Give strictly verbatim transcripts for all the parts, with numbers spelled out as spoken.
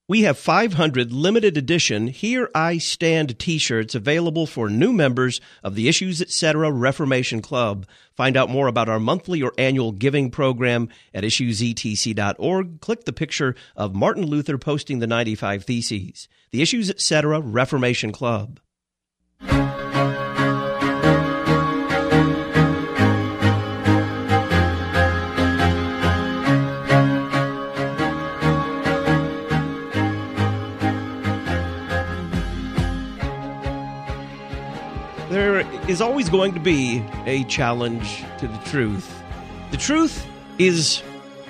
We have five hundred limited edition Here I Stand t-shirts available for new members of the Issues Etc. Reformation Club. Find out more about our monthly or annual giving program at issues e t c dot org. Click the picture of Martin Luther posting the ninety-five Theses. The Issues Etc. Reformation Club. There is always going to be a challenge to the truth. The truth is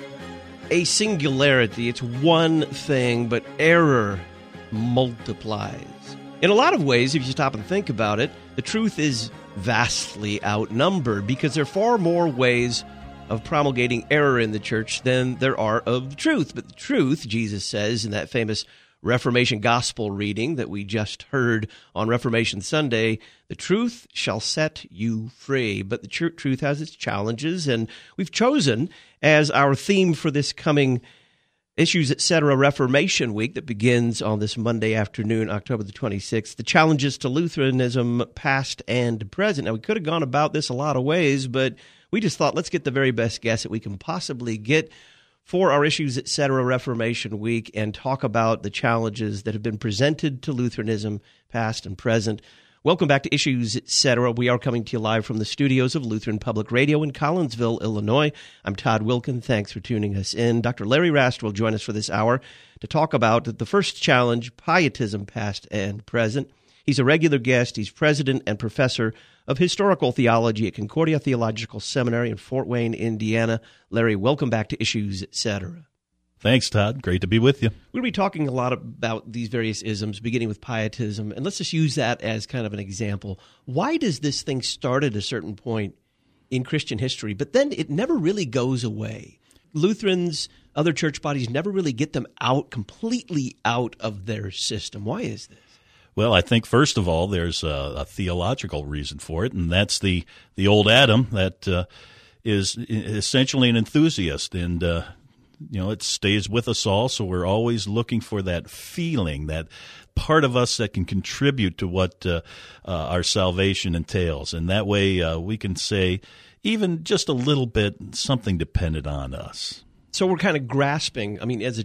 a singularity. It's one thing, but error multiplies. In a lot of ways, if you stop and think about it, the truth is vastly outnumbered because there are far more ways of promulgating error in the church than there are of the truth. But the truth, Jesus says in that famous Reformation Gospel reading that we just heard on Reformation Sunday, the truth shall set you free. But the tr- truth has its challenges, and we've chosen as our theme for this coming Issues Etc. Reformation Week that begins on this Monday afternoon, October the twenty-sixth, the challenges to Lutheranism, past and present. Now, we could have gone about this a lot of ways, but we just thought let's get the very best guess that we can possibly get for our Issues Etc. Reformation Week and talk about the challenges that have been presented to Lutheranism, past and present. Welcome back to Issues Etc. We are coming to you live from the studios of Lutheran Public Radio in Collinsville, Illinois. I'm Todd Wilkin. Thanks for tuning us in. Doctor Larry Rast will join us for this hour to talk about the first challenge, pietism, past and present. He's a regular guest. He's president and professor of historical theology at Concordia Theological Seminary in Fort Wayne, Indiana. Larry, welcome back to Issues Etc. Thanks, Todd. Great to be with you. We're going to be talking a lot about these various isms, beginning with pietism, and let's just use that as kind of an example. Why does this thing start at a certain point in Christian history, but then it never really goes away? Lutherans, other church bodies never really get them out, completely out of their system. Why is this? Well, I think, first of all, there's a, a theological reason for it, and that's the, the old Adam that uh, is essentially an enthusiast, and uh, you know, it stays with us all, so we're always looking for that feeling, that part of us that can contribute to what uh, uh, our salvation entails, and that way uh, we can say even just a little bit something depended on us. So we're kind of grasping, I mean, as a,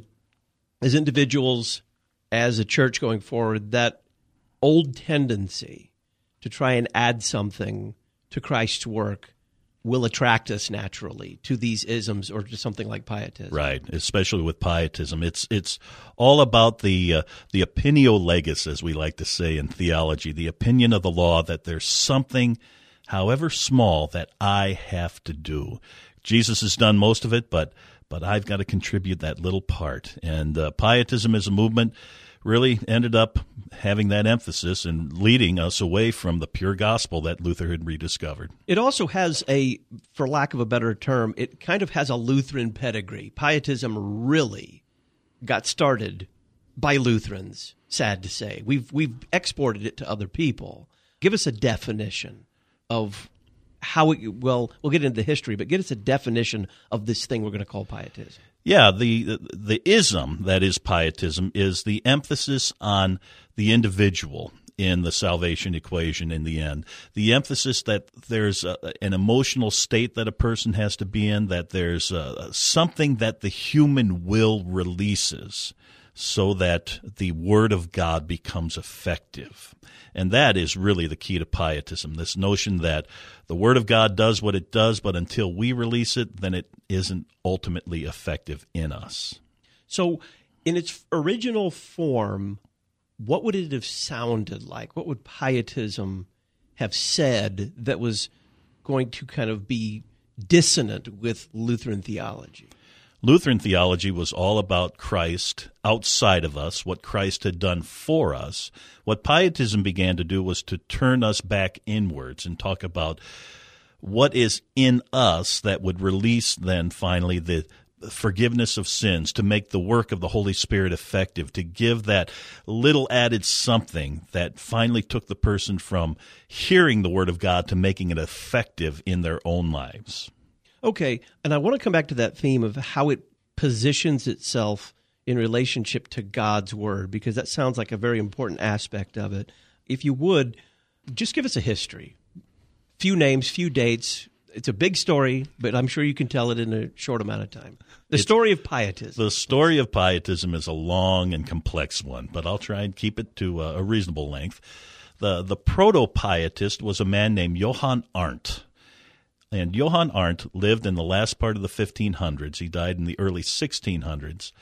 as individuals, as a church going forward, that old tendency to try and add something to Christ's work will attract us naturally to these isms or to something like pietism. Right, especially with pietism. It's it's all about the uh, the opinio legis, as we like to say in theology, the opinion of the law, that there's something, however small, that I have to do. Jesus has done most of it, but but I've got to contribute that little part. And uh, pietism as a movement really ended up having that emphasis and leading us away from the pure gospel that Luther had rediscovered. It also has a, for lack of a better term, it kind of has a Lutheran pedigree. Pietism really got started by Lutherans, sad to say. We've we've exported it to other people. Give us a definition of how it, well, we'll get into the history, but give us a definition of this thing we're going to call pietism. Yeah, the the ism that is pietism is the emphasis on the individual in the salvation equation in the end. The emphasis that there's a, an emotional state that a person has to be in, that there's a, something that the human will releases so that the Word of God becomes effective. And that is really the key to pietism, this notion that the Word of God does what it does, but until we release it, then it isn't ultimately effective in us. So in its original form, what would it have sounded like? What would pietism have said that was going to kind of be dissonant with Lutheran theology? Lutheran theology was all about Christ outside of us, what Christ had done for us. What Pietism began to do was to turn us back inwards and talk about what is in us that would release then finally the forgiveness of sins, to make the work of the Holy Spirit effective, to give that little added something that finally took the person from hearing the Word of God to making it effective in their own lives. Okay, and I want to come back to that theme of how it positions itself in relationship to God's Word? Because that sounds like a very important aspect of it. If you would, just give us a history. Few names, few dates. It's a big story, but I'm sure you can tell it in a short amount of time. The it's, story of pietism. The story of pietism is a long and complex one, but I'll try and keep it to a, a reasonable length. The, the proto-pietist was a man named Johann Arndt. And Johann Arndt lived in the last part of the fifteen hundreds. He died in the early sixteen hundreds.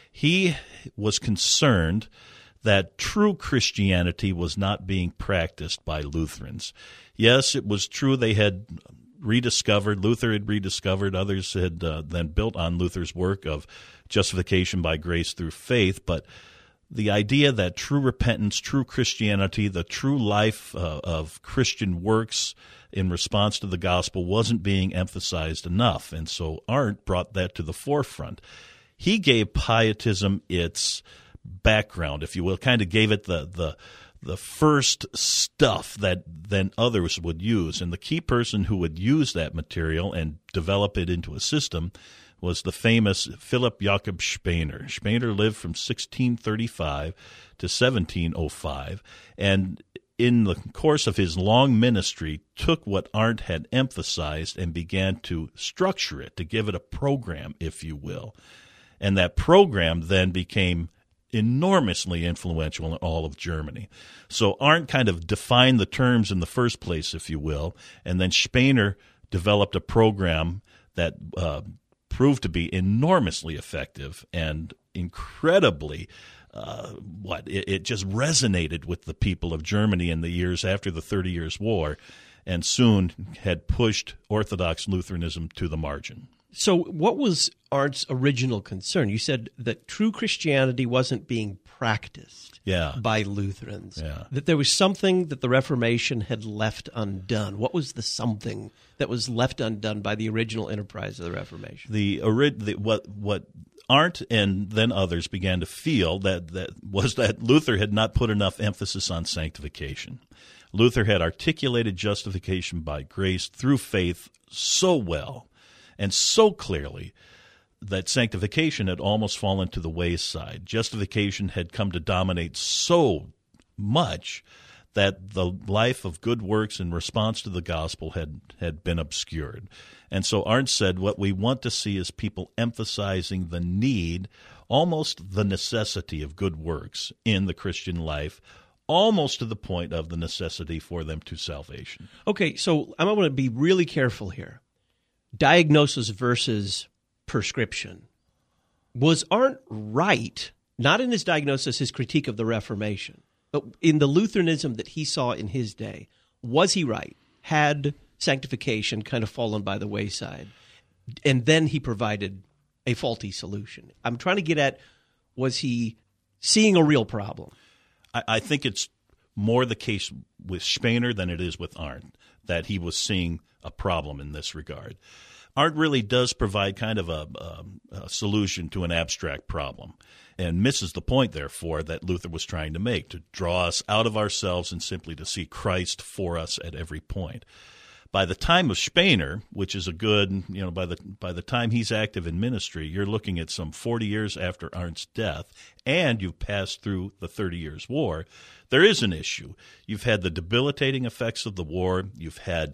He was concerned that true Christianity was not being practiced by Lutherans. Yes, it was true they had rediscovered, Luther had rediscovered, others had uh, then built on Luther's work of justification by grace through faith, but the idea that true repentance, true Christianity, the true life uh, of Christian works in response to the gospel wasn't being emphasized enough, and so Arndt brought that to the forefront. He gave pietism its background, if you will, kind of gave it the the the first stuff that then others would use. And the key person who would use that material and develop it into a system was the famous Philip Jakob Spener. Spener lived from sixteen thirty-five to seventeen oh five, and in the course of his long ministry took what Arndt had emphasized and began to structure it, to give it a program, if you will. And that program then became enormously influential in all of Germany. So Arndt kind of defined the terms in the first place, if you will, and then Spener developed a program that uh, proved to be enormously effective and incredibly, uh, what, it, it just resonated with the people of Germany in the years after the Thirty Years' War, and soon had pushed Orthodox Lutheranism to the margin. So what was Arndt's original concern? You said that true Christianity wasn't being practiced yeah. by Lutherans, yeah. that there was something that the Reformation had left undone. What was the something that was left undone by the original enterprise of the Reformation? The, the what what Arndt and then others began to feel that, that was that Luther had not put enough emphasis on sanctification. Luther had articulated justification by grace through faith so well and so clearly that sanctification had almost fallen to the wayside. Justification had come to dominate so much that the life of good works in response to the gospel had, had been obscured. And so Arndt said, what we want to see is people emphasizing the need, almost the necessity of good works in the Christian life, almost to the point of the necessity for them to salvation. Okay, so I'm going to be really careful here. Diagnosis versus prescription. Was Arndt right, not in his diagnosis, his critique of the Reformation, but in the Lutheranism that he saw in his day? Was he right? Had sanctification kind of fallen by the wayside? And then he provided a faulty solution. I'm trying to get at, was he seeing a real problem? I, I think it's more the case with Spener than it is with Arndt, that he was seeing a problem in this regard. Arndt really does provide kind of a, a, a solution to an abstract problem and misses the point, therefore, that Luther was trying to make, to draw us out of ourselves and simply to see Christ for us at every point. By the time of Spener, which is a good, you know, by the by the time he's active in ministry, you're looking at some forty years after Arndt's death, and you've passed through the Thirty Years' War, there is an issue. You've had the debilitating effects of the war. You've had,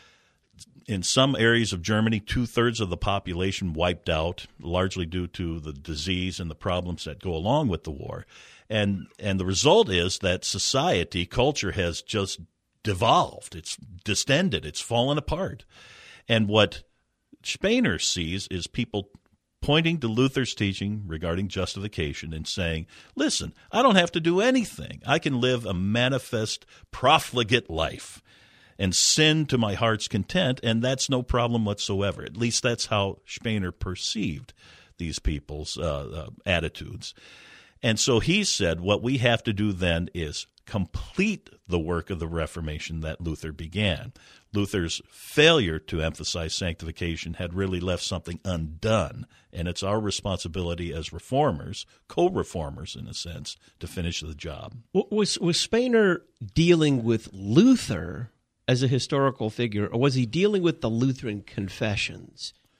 in some areas of Germany, two-thirds of the population wiped out, largely due to the disease and the problems that go along with the war. And and the result is that society, culture has just devolved. It's distended. It's fallen apart. And what Spener sees is people pointing to Luther's teaching regarding justification and saying, listen, I don't have to do anything. I can live a manifest profligate life and sin to my heart's content, and that's no problem whatsoever. At least that's how Spener perceived these people's uh, uh, attitudes. And so he said what we have to do then is complete the work of the Reformation that Luther began. Luther's failure to emphasize sanctification had really left something undone, and it's our responsibility as reformers, co-reformers in a sense, to finish the job. Was, was Spener dealing with Luther as a historical figure, or was he dealing with the Lutheran confessions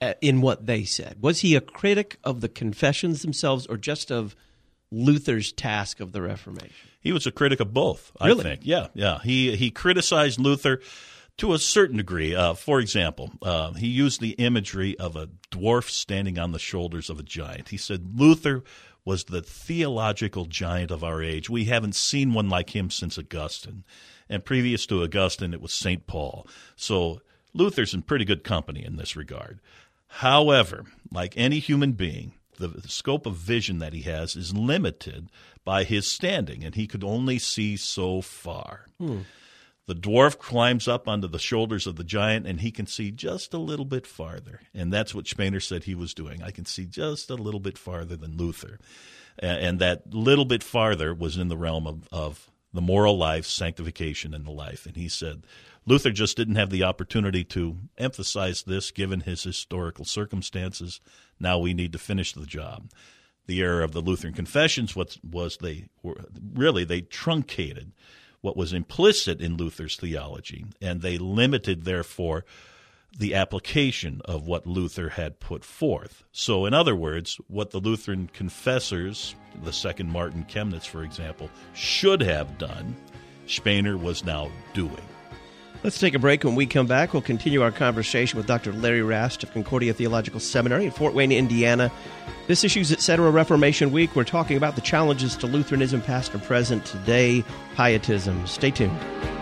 in what they said? Was he a critic of the confessions themselves or just of Luther's task of the Reformation? He was a critic of both, Really? I think. Yeah, yeah. He he criticized Luther to a certain degree. Uh, for example, uh, he used the imagery of a dwarf standing on the shoulders of a giant. He said Luther was the theological giant of our age. We haven't seen one like him since Augustine. And previous to Augustine, it was Saint Paul. So Luther's in pretty good company in this regard. However, like any human being, the, the scope of vision that he has is limited by his standing, and he could only see so far. Hmm. The dwarf climbs up onto the shoulders of the giant, and he can see just a little bit farther. And that's what Spener said he was doing. I can see just a little bit farther than Luther. And that little bit farther was in the realm of, of the moral life, sanctification, and the life. And he said Luther just didn't have the opportunity to emphasize this given his historical circumstances. Now we need to finish the job. The error of the Lutheran confessions was, was they were really they truncated what was implicit in Luther's theology, and they limited, therefore, the application of what Luther had put forth. So, in other words, what the Lutheran confessors, the second Martin Chemnitz, for example, should have done, Spener was now doing. Let's take a break. When we come back, we'll continue our conversation with Doctor Larry Rast of Concordia Theological Seminary in Fort Wayne, Indiana. This Issues Etc. Reformation Week. We're talking about the challenges to Lutheranism, past and present, today, pietism. Stay tuned.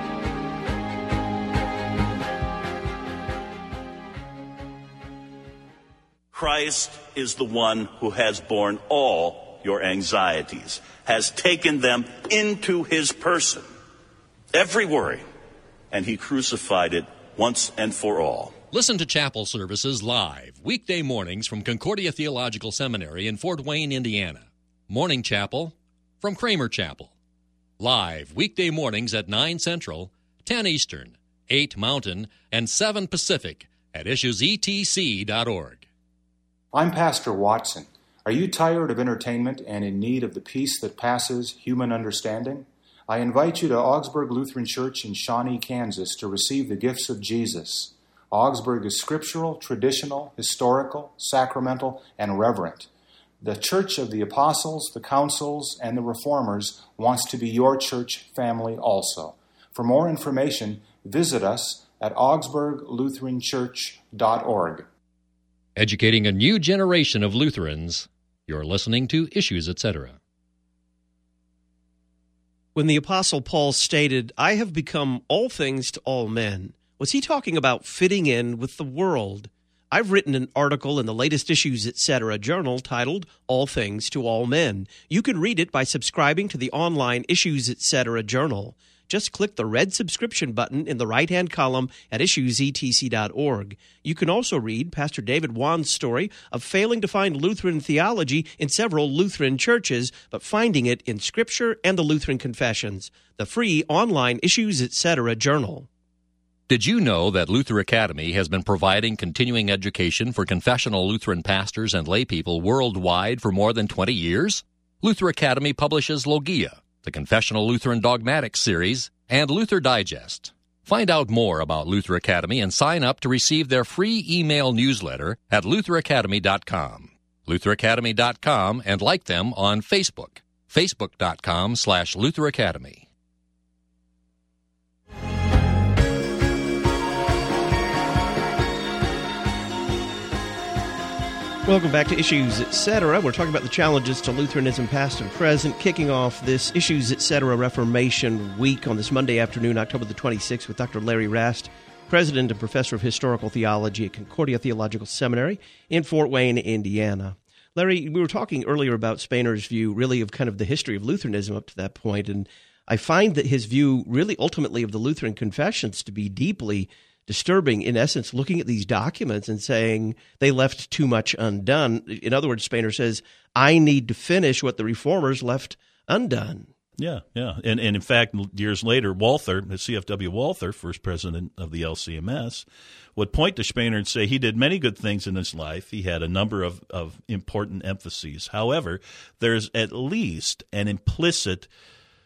Christ is the one who has borne all your anxieties, has taken them into his person, every worry, and he crucified it once and for all. Listen to chapel services live, weekday mornings from Concordia Theological Seminary in Fort Wayne, Indiana. Morning chapel from Kramer Chapel. Live, weekday mornings at nine Central, ten Eastern, eight Mountain, and seven Pacific at issues e t c dot org. I'm Pastor Watson. Are you tired of entertainment and in need of the peace that passes human understanding? I invite you to Augsburg Lutheran Church in Shawnee, Kansas to receive the gifts of Jesus. Augsburg is scriptural, traditional, historical, sacramental, and reverent. The Church of the Apostles, the Councils, and the Reformers wants to be your church family also. For more information, visit us at augsburg lutheran church dot org. Educating a new generation of Lutherans, you're listening to Issues Etc. When the Apostle Paul stated, "I have become all things to all men," was he talking about fitting in with the world? I've written an article in the latest Issues Etc. journal titled All Things to All Men. You can read it by subscribing to the online Issues Etc. journal. Just click the red subscription button in the right-hand column at issues e t c dot org. You can also read Pastor David Wan's story of failing to find Lutheran theology in several Lutheran churches, but finding it in Scripture and the Lutheran Confessions, the free online Issues Etc. journal. Did you know that Luther Academy has been providing continuing education for confessional Lutheran pastors and laypeople worldwide for more than twenty years? Luther Academy publishes Logia, the Confessional Lutheran Dogmatics series, and Luther Digest. Find out more about Luther Academy and sign up to receive their free email newsletter at luther academy dot com. luther academy dot com, and like them on Facebook, facebook dot com slash Luther Academy. Welcome back to Issues Etc. We're talking about the challenges to Lutheranism, past and present, kicking off this Issues Etc. Reformation Week on this Monday afternoon, October the twenty-sixth, with Doctor Larry Rast, President and Professor of Historical Theology at Concordia Theological Seminary in Fort Wayne, Indiana. Larry, we were talking earlier about Spener's view, really, of kind of the history of Lutheranism up to that point, and I find that his view, really, ultimately, of the Lutheran confessions to be deeply disturbing, in essence, looking at these documents and saying they left too much undone. In other words, Spener says, I need to finish what the Reformers left undone. Yeah, yeah. And, and in fact, years later, Walther, C F W Walther, first president of the L C M S, would point to Spener and say he did many good things in his life. He had a number of, of important emphases. However, there's at least an implicit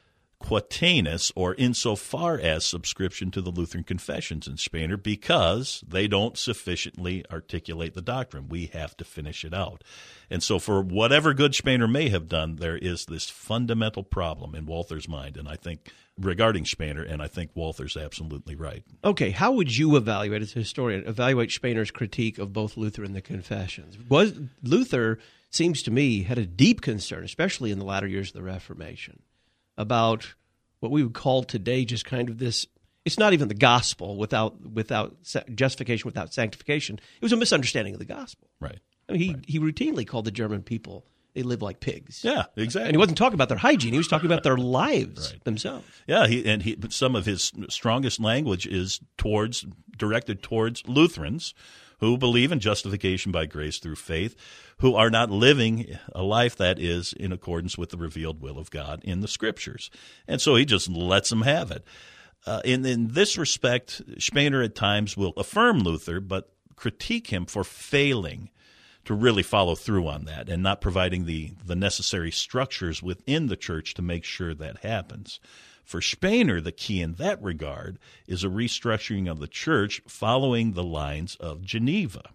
quatenus, or insofar as subscription to the Lutheran confessions in Spener, because they don't sufficiently articulate the doctrine. We have to finish it out. And so for whatever good Spener may have done, there is this fundamental problem in Walther's mind, and I think regarding Spener, and I think Walther's absolutely right. Okay, how would you evaluate, as a historian, evaluate Spener's critique of both Luther and the Confessions? Was Luther, seems to me, had a deep concern, especially in the latter years of the Reformation, about what we would call today just kind of this, it's not even the gospel without without justification, without sanctification. It was a misunderstanding of the gospel. Right. I mean, he, right. he routinely called the German people, they live like pigs. Yeah, exactly. And he wasn't talking about their hygiene. He was talking about their lives right. themselves. Yeah, he, and he, some of his strongest language is towards directed towards Lutherans who believe in justification by grace through faith, who are not living a life that is in accordance with the revealed will of God in the Scriptures. And so he just lets them have it. Uh, in, in this respect, Spener at times will affirm Luther, but critique him for failing to really follow through on that and not providing the, the necessary structures within the church to make sure that happens. For Spener, the key in that regard is a restructuring of the church following the lines of Geneva.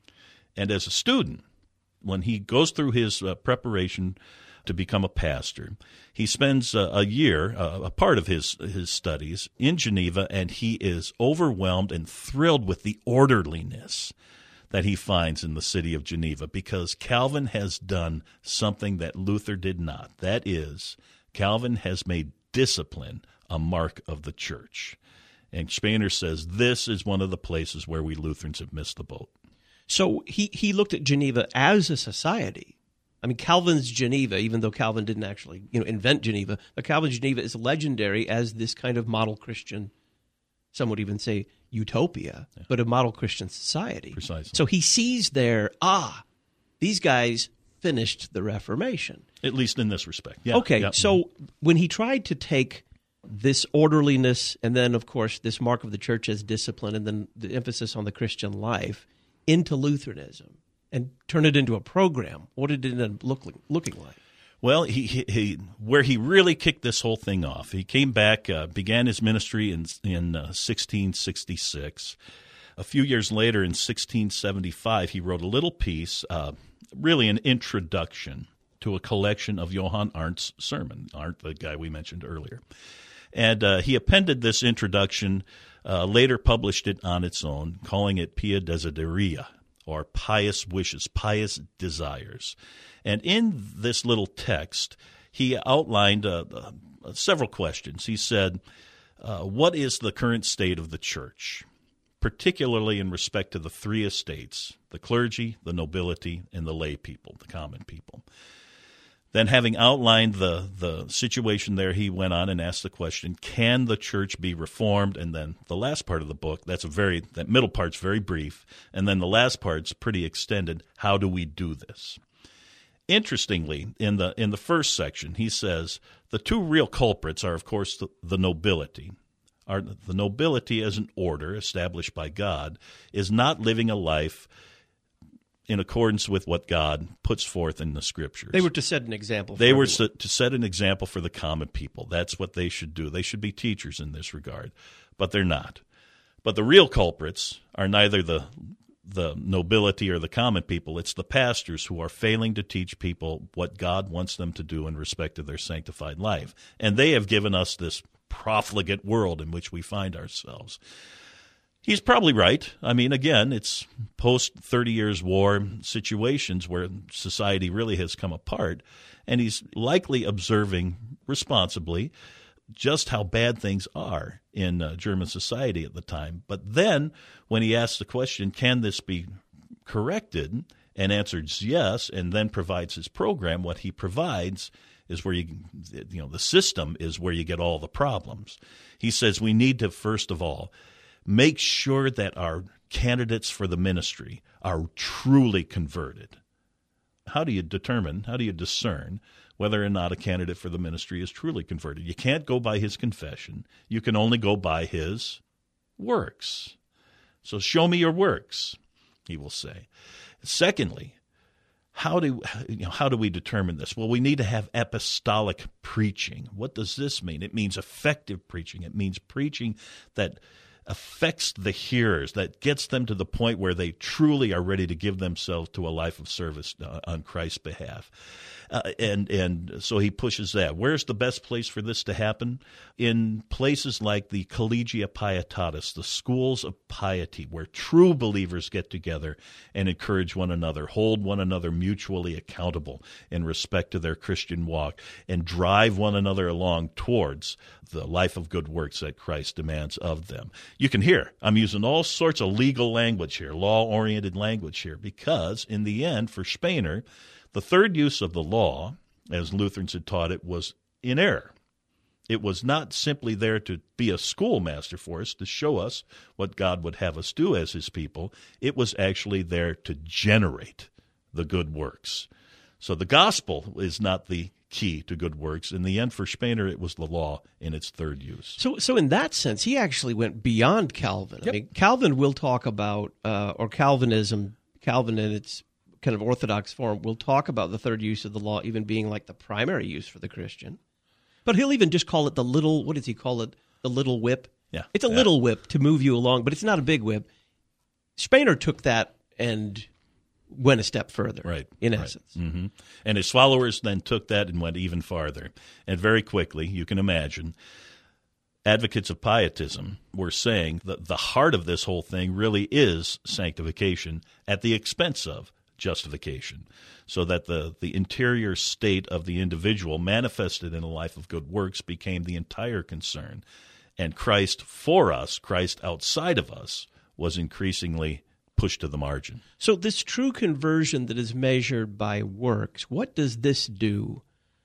And as a student, when he goes through his uh, preparation to become a pastor, he spends uh, a year, uh, a part of his, his studies in Geneva, and he is overwhelmed and thrilled with the orderliness that he finds in the city of Geneva, because Calvin has done something that Luther did not. That is, Calvin has made discipline a mark of the church. And Spener says this is one of the places where we Lutherans have missed the boat. So he, he looked at Geneva as a society. I mean, Calvin's Geneva, even though Calvin didn't actually you know invent Geneva, but Calvin's Geneva is legendary as this kind of model Christian, some would even say utopia, yeah. but a model Christian society. Precisely. So he sees there, ah, these guys finished the Reformation. At least in this respect. Yeah. Okay, yep. So when he tried to take this orderliness and then, of course, this mark of the church as discipline and then the emphasis on the Christian life into Lutheranism and turn it into a program, what did it end up look, looking like? Well, he, he, he where he really kicked this whole thing off, he came back, uh, began his ministry in, in uh, sixteen sixty-six. A few years later, in sixteen seventy-five, he wrote a little piece, uh, really an introduction to a collection of Johann Arndt's sermon, Arndt, the guy we mentioned earlier. And uh, he appended this introduction, uh, later published it on its own, calling it Pia Desideria, or pious wishes, pious desires. And in this little text, he outlined uh, uh, several questions. He said, uh, what is the current state of the church, particularly in respect to the three estates, the clergy, the nobility, and the lay people, the common people? Then, having outlined the, the situation there, he went on and asked the question, can the church be reformed? And then the last part of the book, that's a very that middle part's very brief, and then the last part's pretty extended. How do we do this? Interestingly, in the in the first section, he says the two real culprits are, of course, the, the nobility. Are the nobility as an order established by God is not living a life in accordance with what God puts forth in the Scriptures. They were to set an example. For they were everyone. to set an example for the common people. That's what they should do. They should be teachers in this regard, but they're not. But the real culprits are neither the the nobility or the common people. It's the pastors who are failing to teach people what God wants them to do in respect to their sanctified life. And they have given us this profligate world in which we find ourselves. He's probably right. I mean, again, it's post-thirty years war situations where society really has come apart, and he's likely observing responsibly just how bad things are in uh, German society at the time. But then when he asks the question, can this be corrected, and answers yes, and then provides his program, what he provides is where you, you know, the system is where you get all the problems. He says we need to, first of all, make sure that our candidates for the ministry are truly converted. How do you determine, how do you discern whether or not a candidate for the ministry is truly converted? You can't go by his confession. You can only go by his works. So show me your works, he will say. Secondly, how do you know, how do we determine this? Well, we need to have apostolic preaching. What does this mean? It means effective preaching. It means preaching that affects the hearers, that gets them to the point where they truly are ready to give themselves to a life of service uh, on Christ's behalf. Uh, and and so he pushes that. Where's the best place for this to happen? In places like the Collegia Pietatis, the schools of piety, where true believers get together and encourage one another, hold one another mutually accountable in respect to their Christian walk, and drive one another along towards the life of good works that Christ demands of them. You can hear I'm using all sorts of legal language here, law-oriented language here, because in the end, for Spener, the third use of the law, as Lutherans had taught it, was in error. It was not simply there to be a schoolmaster for us, to show us what God would have us do as his people. It was actually there to generate the good works. So the gospel is not the key to good works. In the end, for Spener, it was the law in its third use. So so in that sense, he actually went beyond Calvin. Yep. I mean, Calvin will talk about, uh, or Calvinism, Calvin in its kind of orthodox form, will talk about the third use of the law even being like the primary use for the Christian. But he'll even just call it the little, what does he call it? The little whip? Yeah. It's a yeah. little whip to move you along, but it's not a big whip. Spener took that and went a step further, right, in right. essence. Mm-hmm. And his followers then took that and went even farther. And very quickly, you can imagine, advocates of pietism were saying that the heart of this whole thing really is sanctification at the expense of justification, so that the, the interior state of the individual manifested in a life of good works became the entire concern. And Christ for us, Christ outside of us, was increasingly pushed to the margin. So this true conversion that is measured by works, what does this do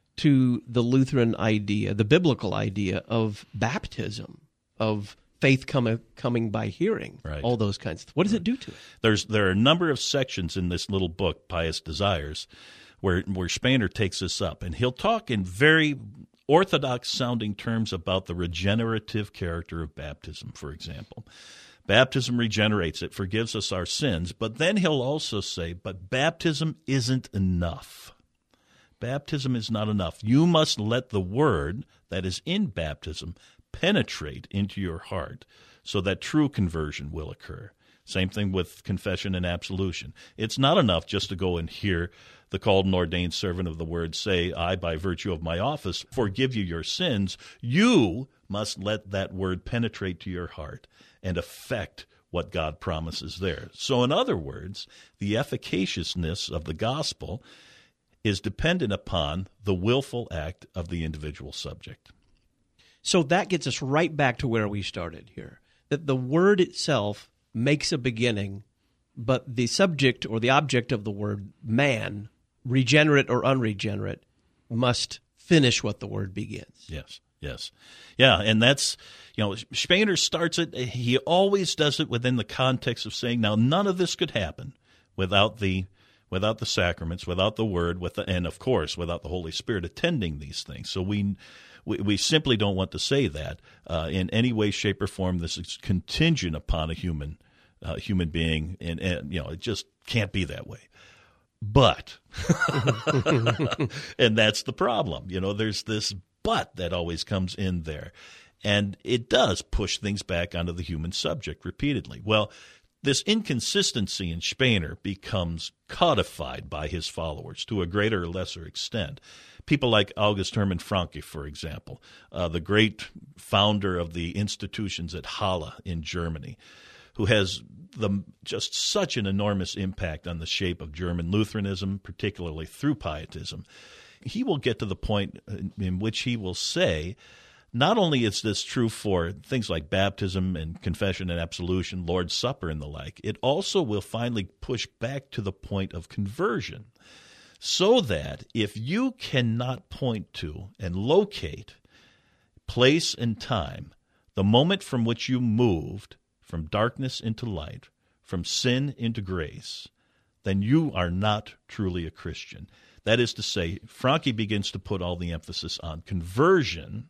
to the Lutheran idea, the biblical idea of baptism, of faith coming coming by hearing, right. all those kinds of things? What does it do to it? There's there are a number of sections in this little book, Pious Desires, where where Spener takes this up, and he'll talk in very orthodox-sounding terms about the regenerative character of baptism, for example. Baptism regenerates, it forgives us our sins, but then he'll also say, but baptism isn't enough. Baptism is not enough. You must let the word that is in baptism penetrate into your heart so that true conversion will occur. Same thing with confession and absolution. It's not enough just to go and hear the called and ordained servant of the word say, I, by virtue of my office, forgive you your sins. You must let that word penetrate to your heart and affect what God promises there. So in other words, the efficaciousness of the gospel is dependent upon the willful act of the individual subject. So that gets us right back to where we started here, that the word itself makes a beginning, but the subject or the object of the word, man, regenerate or unregenerate, must finish what the word begins. Yes, yes. Yeah, and that's, you know, Spener starts it, he always does it within the context of saying, now none of this could happen without the without the sacraments, without the word, with the, and of course, without the Holy Spirit attending these things. So we we, we simply don't want to say that uh, in any way, shape, or form this is contingent upon a human uh, human being, and, and you know, it just can't be that way. But, and that's the problem. You know, there's this but that always comes in there. And it does push things back onto the human subject repeatedly. Well, this inconsistency in Spener becomes codified by his followers to a greater or lesser extent. People like August Hermann Francke, for example, uh, the great founder of the institutions at Halle in Germany, who has the, just such an enormous impact on the shape of German Lutheranism, particularly through pietism. He will get to the point in, in which he will say, not only is this true for things like baptism and confession and absolution, Lord's Supper and the like, it also will finally push back to the point of conversion, so that if you cannot point to and locate place and time, the moment from which you moved from darkness into light, from sin into grace, then you are not truly a Christian. That is to say, Francke begins to put all the emphasis on conversion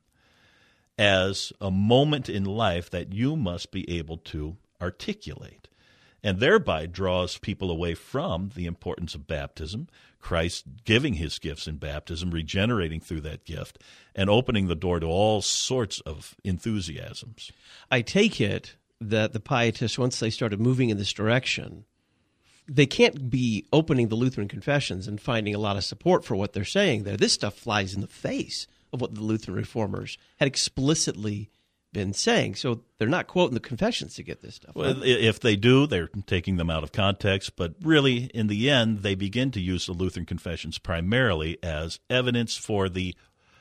as a moment in life that you must be able to articulate. and thereby draws people away from the importance of baptism, Christ giving his gifts in baptism, regenerating through that gift, and opening the door to all sorts of enthusiasms. I take it that the pietists, once they started moving in this direction, they can't be opening the Lutheran confessions and finding a lot of support for what they're saying there. This stuff flies in the face of what the Lutheran reformers had explicitly been saying. So they're not quoting the confessions to get this stuff. Well, if they do, they're taking them out of context. But really, in the end, they begin to use the Lutheran confessions primarily as evidence for the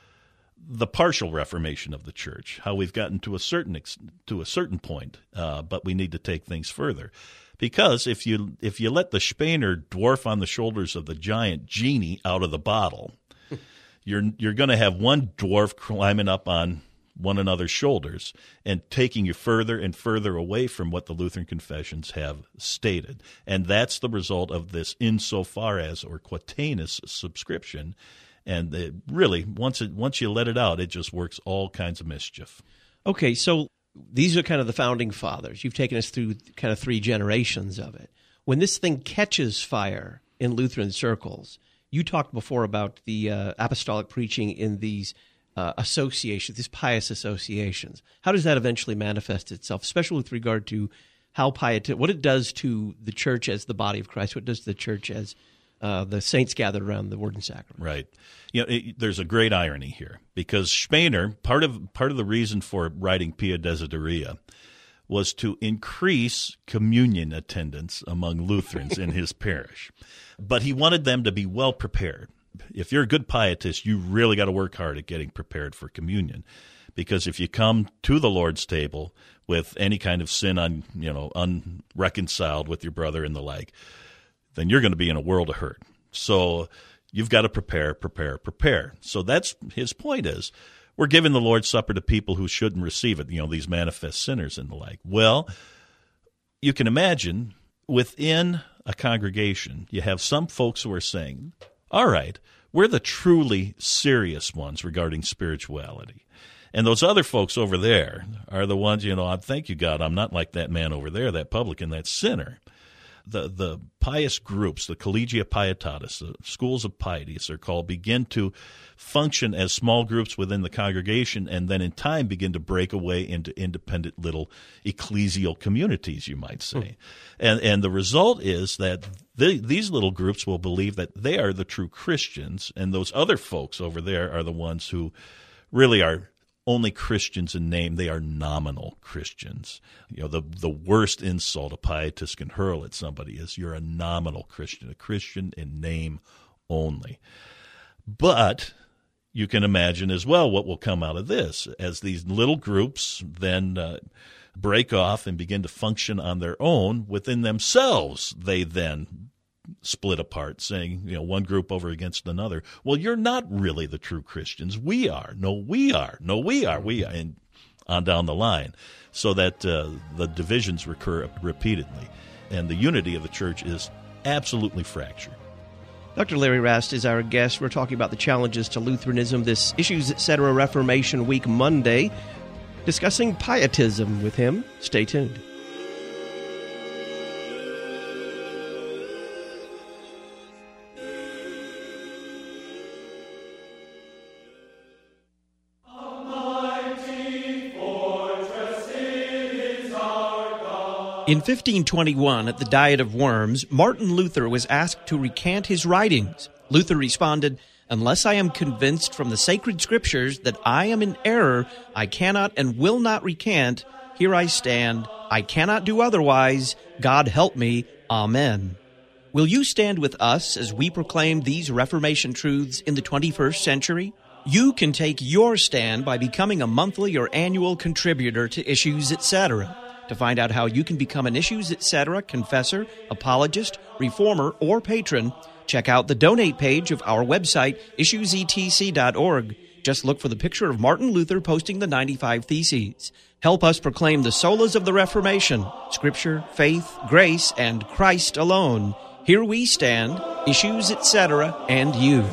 the partial reformation of the church, how we've gotten to a certain ex- to a certain point, uh, but we need to take things further. Because if you if you let the Spener dwarf on the shoulders of the giant genie out of the bottle, you're you're going to have one dwarf climbing up on one another's shoulders and taking you further and further away from what the Lutheran confessions have stated. And that's the result of this insofar as or quatenus subscription. And it really, once it once you let it out, it just works all kinds of mischief. Okay, so these are kind of the founding fathers. You've taken us through kind of three generations of it. When this thing catches fire in Lutheran circles, you talked before about the uh, apostolic preaching in these uh, associations, these pious associations. How does that eventually manifest itself, especially with regard to how piety, what it does to the church as the body of Christ, what it does to the church as uh, the saints gathered around the Word and Sacrament? Right. You know, it, there's a great irony here because Spener, part of part of the reason for writing Pia Desideria was to increase communion attendance among Lutherans in his parish. But he wanted them to be well prepared. If you're a good pietist, you really got to work hard at getting prepared for communion. Because if you come to the Lord's table with any kind of sin un, you know, unreconciled with your brother and the like, then you're going to be in a world of hurt. So you've got to prepare, prepare, prepare. So that's his point is, we're giving the Lord's Supper to people who shouldn't receive it, you know, these manifest sinners and the like. Well, you can imagine within a congregation, you have some folks who are saying, all right, we're the truly serious ones regarding spirituality. And those other folks over there are the ones, you know, I thank you, God, I'm not like that man over there, that publican, that sinner. The the pious groups, the Collegia Pietatis, the schools of piety, as they're called, begin to function as small groups within the congregation and then in time begin to break away into independent little ecclesial communities, you might say. Mm. And and the result is that the, these little groups will believe that they are the true Christians and those other folks over there are the ones who really are only Christians in name. They are nominal Christians. You know, the the worst insult a pietist can hurl at somebody is you're a nominal Christian, a Christian in name only. But you can imagine as well what will come out of this as these little groups then uh, break off and begin to function on their own within themselves. They then split apart, saying, you know, one group over against another. Well, you're not really the true Christians. We are. No, we are. No, we are. We are. And on down the line. So that uh, the divisions recur repeatedly. And the unity of the church is absolutely fractured. Doctor Larry Rast is our guest. We're talking about the challenges to Lutheranism this Issues, et cetera. Reformation Week Monday, discussing pietism with him. Stay tuned. In fifteen twenty-one, at the Diet of Worms, Martin Luther was asked to recant his writings. Luther responded, "Unless I am convinced from the sacred scriptures that I am in error, I cannot and will not recant. Here I stand. I cannot do otherwise. God help me. Amen." Will you stand with us as we proclaim these Reformation truths in the twenty-first century? You can take your stand by becoming a monthly or annual contributor to Issues, et cetera. To find out how you can become an Issues, et cetera. confessor, apologist, reformer, or patron, check out the donate page of our website, issues e t c dot org. Just look for the picture of Martin Luther posting the ninety-five Theses. Help us proclaim the solas of the Reformation, Scripture, faith, grace, and Christ alone. Here we stand, Issues, et cetera, and you.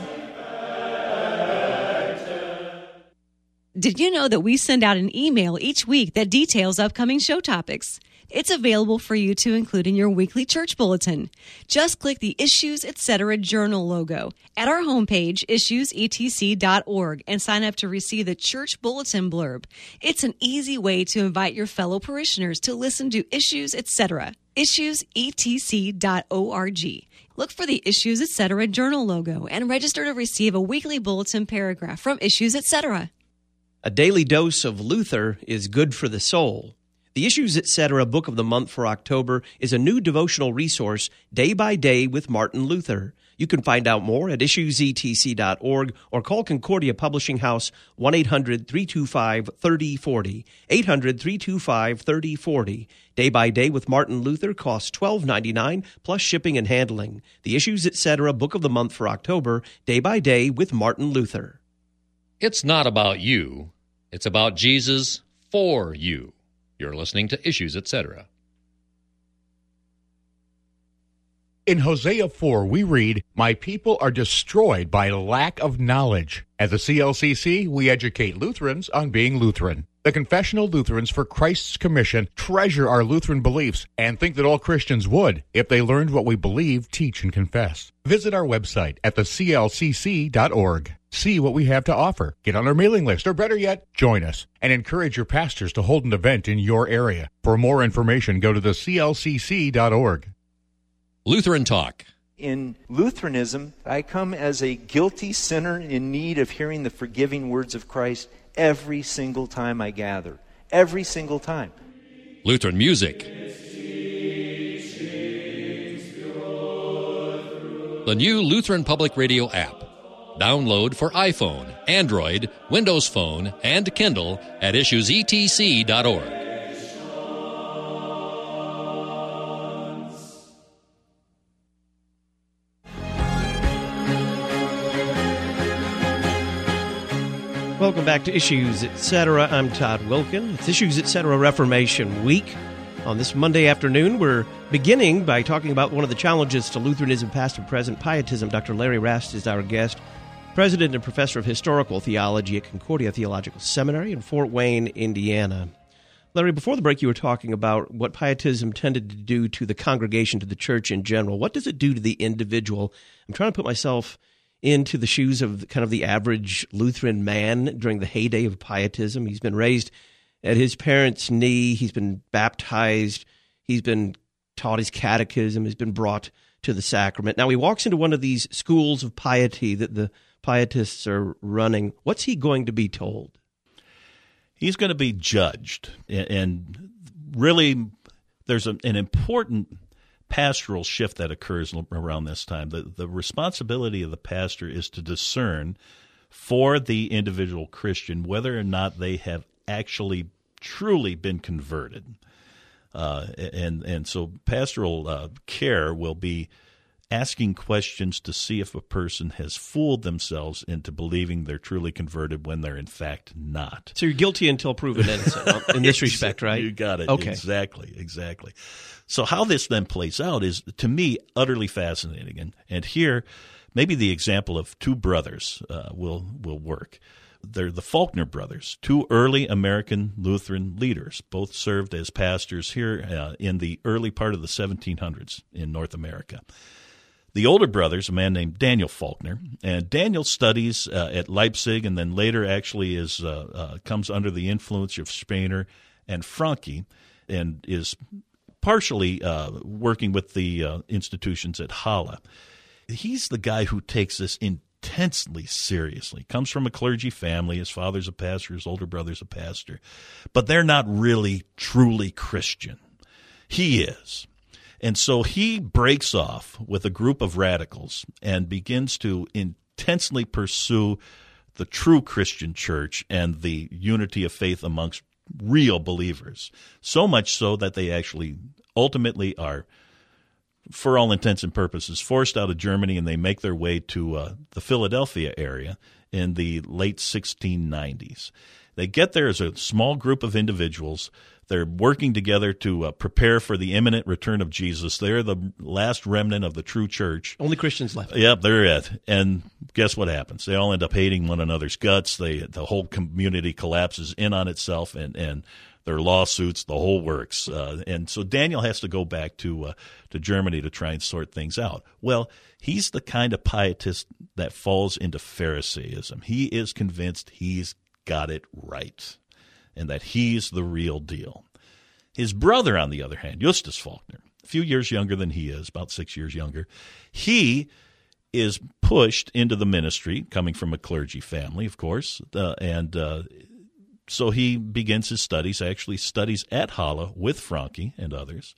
Did you know that we send out an email each week that details upcoming show topics? It's available for you to include in your weekly church bulletin. Just click the Issues, et cetera journal logo at our homepage, issues e t c dot org, and sign up to receive the church bulletin blurb. It's an easy way to invite your fellow parishioners to listen to Issues, et cetera. issues e t c dot org. Look for the Issues, et cetera journal logo and register to receive a weekly bulletin paragraph from Issues, et cetera. A daily dose of Luther is good for the soul. The Issues, et cetera book of the month for October is a new devotional resource, Day by Day with Martin Luther. You can find out more at issues e t c dot org or call Concordia Publishing House one eight hundred three two five three oh four oh, eight hundred three two five three oh four oh. Day by Day with Martin Luther costs twelve ninety-nine plus shipping and handling. The Issues, et cetera book of the month for October, Day by Day with Martin Luther. It's not about you. It's about Jesus for you. You're listening to Issues, et cetera. In Hosea four, we read, "My people are destroyed by lack of knowledge." At the C L C C, we educate Lutherans on being Lutheran. The Confessional Lutherans for Christ's Commission treasure our Lutheran beliefs and think that all Christians would if they learned what we believe, teach, and confess. Visit our website at the c l c c dot org. See what we have to offer. Get on our mailing list, or better yet, join us, and encourage your pastors to hold an event in your area. For more information, go to the c l c c dot org. Lutheran Talk. In Lutheranism, I come as a guilty sinner in need of hearing the forgiving words of Christ every single time I gather. Every single time. Lutheran Music. The new Lutheran Public Radio app. Download for iPhone, Android, Windows Phone, and Kindle at issues e t c dot org. Welcome back to Issues, et cetera. I'm Todd Wilkin. It's Issues, et cetera Reformation Week. On this Monday afternoon, we're beginning by talking about one of the challenges to Lutheranism, past and present, pietism. Doctor Larry Rast is our guest, president and professor of historical theology at Concordia Theological Seminary in Fort Wayne, Indiana. Larry, before the break, you were talking about what pietism tended to do to the congregation, to the church in general. What does it do to the individual? I'm trying to put myself into the shoes of kind of the average Lutheran man during the heyday of pietism. He's been raised at his parents' knee. He's been baptized. He's been taught his catechism. He's been brought to the sacrament. Now he walks into one of these schools of piety that the pietists are running. What's he going to be told? He's going to be judged. And really, there's a, an important pastoral shift that occurs around this time. The, the responsibility of the pastor is to discern for the individual Christian whether or not they have actually truly been converted. Uh, and, and so pastoral uh, care will be asking questions to see if a person has fooled themselves into believing they're truly converted when they're in fact not. So you're guilty until proven innocent in this respect, right? You got it. Okay. Exactly, exactly. So how this then plays out is, to me, utterly fascinating. And, and here, maybe the example of two brothers uh, will will work. They're the Faulkner brothers, two early American Lutheran leaders, both served as pastors here uh, in the early part of the seventeen hundreds in North America. The older brother's a man named Daniel Faulkner, and Daniel studies uh, at Leipzig, and then later actually is uh, uh, comes under the influence of Spener and Francke, and is partially uh, working with the uh, institutions at Halle. He's the guy who takes this intensely seriously. Comes from a clergy family. His father's a pastor, his older brother's a pastor. But they're not really truly Christian. He is. And so he breaks off with a group of radicals and begins to intensely pursue the true Christian church and the unity of faith amongst real believers. So much so that they actually ultimately are, for all intents and purposes, forced out of Germany, and they make their way to uh, the Philadelphia area in the late sixteen nineties. They get there as a small group of individuals They're working together to uh, prepare for the imminent return of Jesus. They're the last remnant of the true church. Only Christians left. Yep, they're it. And guess what happens? They all end up hating one another's guts. They the whole community collapses in on itself, and and their lawsuits, the whole works. Uh, and so Daniel has to go back to uh, to Germany to try and sort things out. Well, he's the kind of pietist that falls into Pharisaism. He is convinced he's got it right, and that he's the real deal. His brother, on the other hand, Justus Faulkner, a few years younger than he is, about six years younger, he is pushed into the ministry, coming from a clergy family, of course, uh, and uh, so he begins his studies, actually studies at Halle with Francke and others,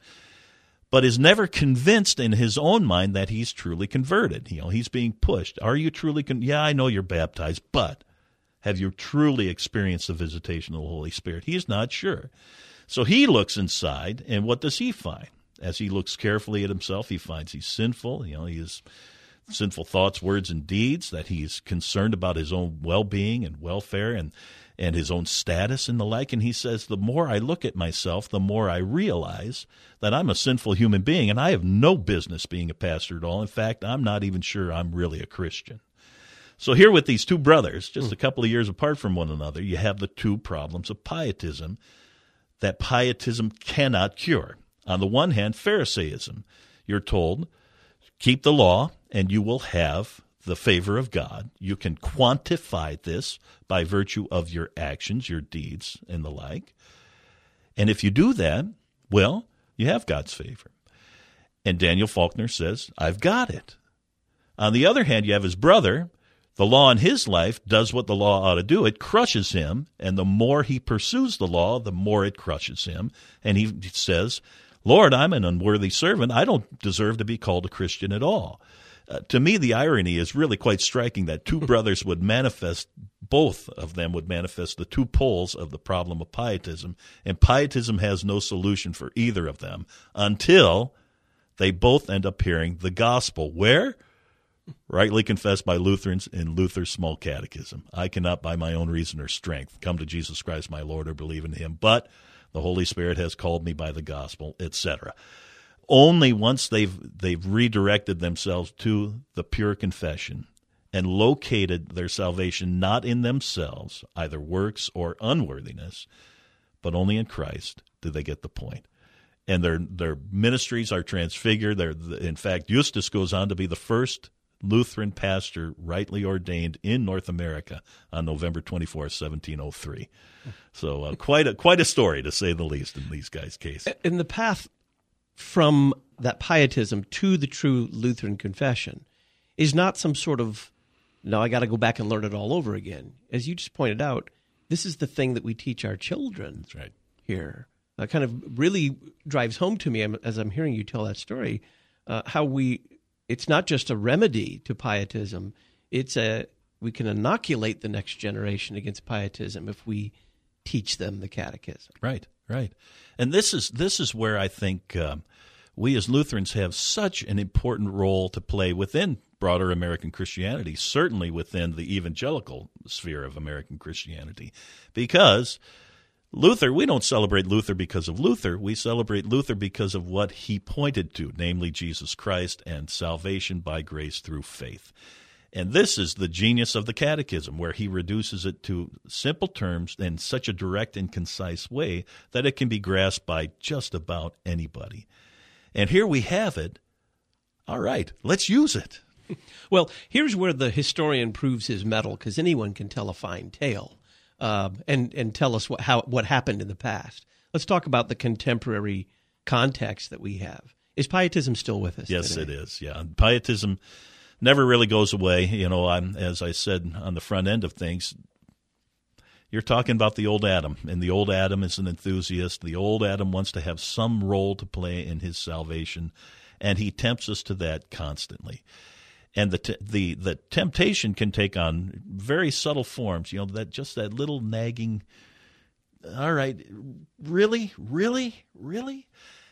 but is never convinced in his own mind that he's truly converted. You know, he's being pushed. Are you truly con- Yeah, I know you're baptized, but have you truly experienced the visitation of the Holy Spirit? He is not sure. So he looks inside, and what does he find? As he looks carefully at himself, he finds he's sinful. You know, he has sinful thoughts, words, and deeds, that he's concerned about his own well-being and welfare and, and his own status and the like. And he says, the more I look at myself, the more I realize that I'm a sinful human being, and I have no business being a pastor at all. In fact, I'm not even sure I'm really a Christian. So here with these two brothers, just a couple of years apart from one another, you have the two problems of pietism that pietism cannot cure. On the one hand, Pharisaism. You're told, keep the law and you will have the favor of God. You can quantify this by virtue of your actions, your deeds, and the like. And if you do that, well, you have God's favor. And Daniel Faulkner says, I've got it. On the other hand, you have his brother. The law in his life does what the law ought to do. It crushes him, and the more he pursues the law, the more it crushes him. And he says, Lord, I'm an unworthy servant. I don't deserve to be called a Christian at all. Uh, to me, the irony is really quite striking that two brothers would manifest, both of them would manifest the two poles of the problem of pietism, and pietism has no solution for either of them until they both end up hearing the gospel. Where? Rightly confessed by Lutherans in Luther's Small Catechism. I cannot by my own reason or strength come to Jesus Christ my Lord or believe in him, but the Holy Spirit has called me by the gospel, et cetera. Only once they've they've redirected themselves to the pure confession and located their salvation not in themselves, either works or unworthiness, but only in Christ, do they get the point. And their their ministries are transfigured. They're, in fact, Justus goes on to be the first Lutheran pastor rightly ordained in North America on November twenty-fourth, seventeen oh three. So uh, quite a quite a story, to say the least, in these guys' case. In the path from that pietism to the true Lutheran confession is not some sort of, no, I got to go back and learn it all over again. As you just pointed out, this is the thing that we teach our children. That's right. Here. That kind of really drives home to me as I'm hearing you tell that story, uh, how we, it's not just a remedy to pietism, it's a, we can inoculate the next generation against pietism if we teach them the catechism. Right, right. And this is this is where I think um, we as Lutherans have such an important role to play within broader American Christianity, certainly within the evangelical sphere of American Christianity, because Luther, we don't celebrate Luther because of Luther. We celebrate Luther because of what he pointed to, namely Jesus Christ and salvation by grace through faith. And this is the genius of the Catechism, where he reduces it to simple terms in such a direct and concise way that it can be grasped by just about anybody. And here we have it. All right, let's use it. Well, here's where the historian proves his mettle, because anyone can tell a fine tale uh, and and tell us what how what happened in the past. Let's talk about the contemporary context that we have. Is pietism still with us Yes, today? it is. Yeah, pietism never really goes away. You know, I'm, as I said on the front end of things, you're talking about the old Adam, and the old Adam is an enthusiast. The old Adam wants to have some role to play in his salvation, and he tempts us to that constantly. And the t- the the temptation can take on very subtle forms. You know, that just that little nagging, all right, really, really, really?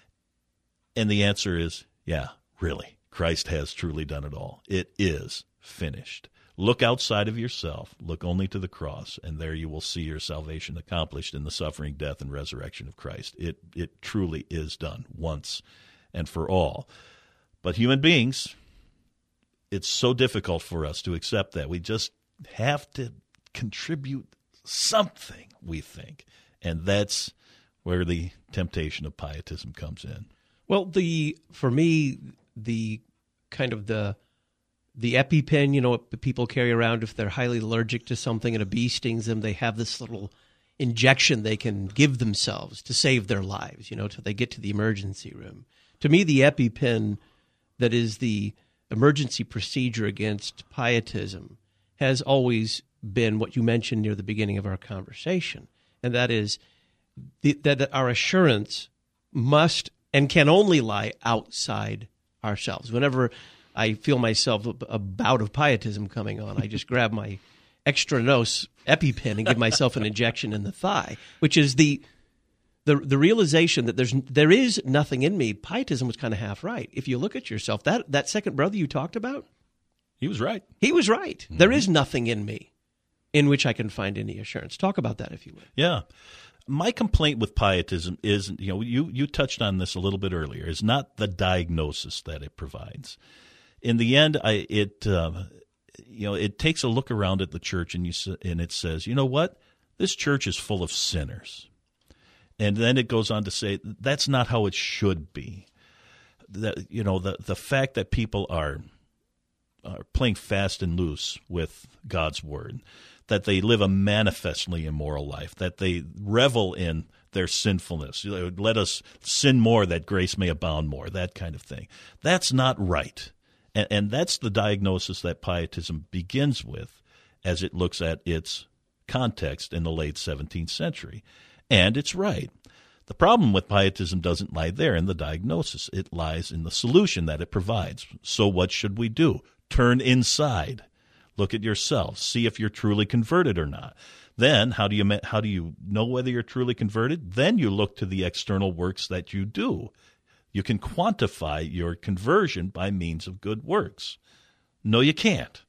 And the answer is, yeah, really. Christ has truly done it all. It is finished. Look outside of yourself. Look only to the cross, and there you will see your salvation accomplished in the suffering, death, and resurrection of Christ. It it truly is done once and for all. But human beings, it's so difficult for us to accept that. We just have to contribute something, we think. And that's where the temptation of pietism comes in. Well, the for me, the kind of the the EpiPen, you know, what people carry around if they're highly allergic to something and a bee stings them, they have this little injection they can give themselves to save their lives, you know, till they get to the emergency room. To me, the EpiPen that is the emergency procedure against pietism has always been what you mentioned near the beginning of our conversation, and that is the, that our assurance must and can only lie outside ourselves. Whenever I feel myself a, a bout of pietism coming on, I just grab my extra nose EpiPen and give myself an injection in the thigh, which is the the the realization that there's there is nothing in me. Pietism was kind of half right. If you look at yourself, that that second brother you talked about, he was right. He was right. Mm-hmm. There is nothing in me in which I can find any assurance. Talk about that, if you would. Yeah. My complaint with pietism is, you know, you, you touched on this a little bit earlier, is not the diagnosis that it provides. In the end, I it uh, you know it takes a look around at the church and you and it says, you know what, this church is full of sinners, and then it goes on to say that's not how it should be. That you know the the fact that people are are playing fast and loose with God's word, that they live a manifestly immoral life, that they revel in their sinfulness. Let us sin more that grace may abound more, that kind of thing. That's not right. And, and that's the diagnosis that pietism begins with as it looks at its context in the late seventeenth century. And it's right. The problem with pietism doesn't lie there in the diagnosis. It lies in the solution that it provides. So what should we do? Turn inside. Look at yourself. See if you're truly converted or not. Then, how do you how do you know whether you're truly converted? Then you look to the external works that you do. You can quantify your conversion by means of good works. No, you can't.